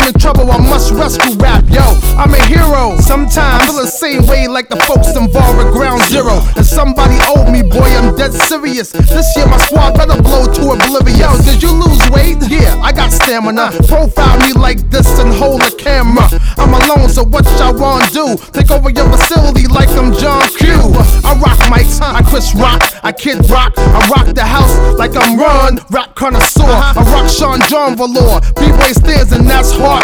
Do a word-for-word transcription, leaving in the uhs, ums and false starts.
in trouble, I must rescue rap. Yo, I'm a hero. Sometimes I feel the same way like the folks involved with Ground Zero. And somebody owed me, boy, I'm dead serious. This year my squad better blow to oblivion. Yo, did you lose weight? Yeah, I got stamina. Profile me like this and hold the camera. I'm alone, so what y'all wanna do? Take over your facility like I'm John Q. I rock mics, I Chris Rock, I Kid Rock. I rock the house like I'm Ron, rap connoisseur. I rock Sean John Valor, B-Boy stands and that's hard.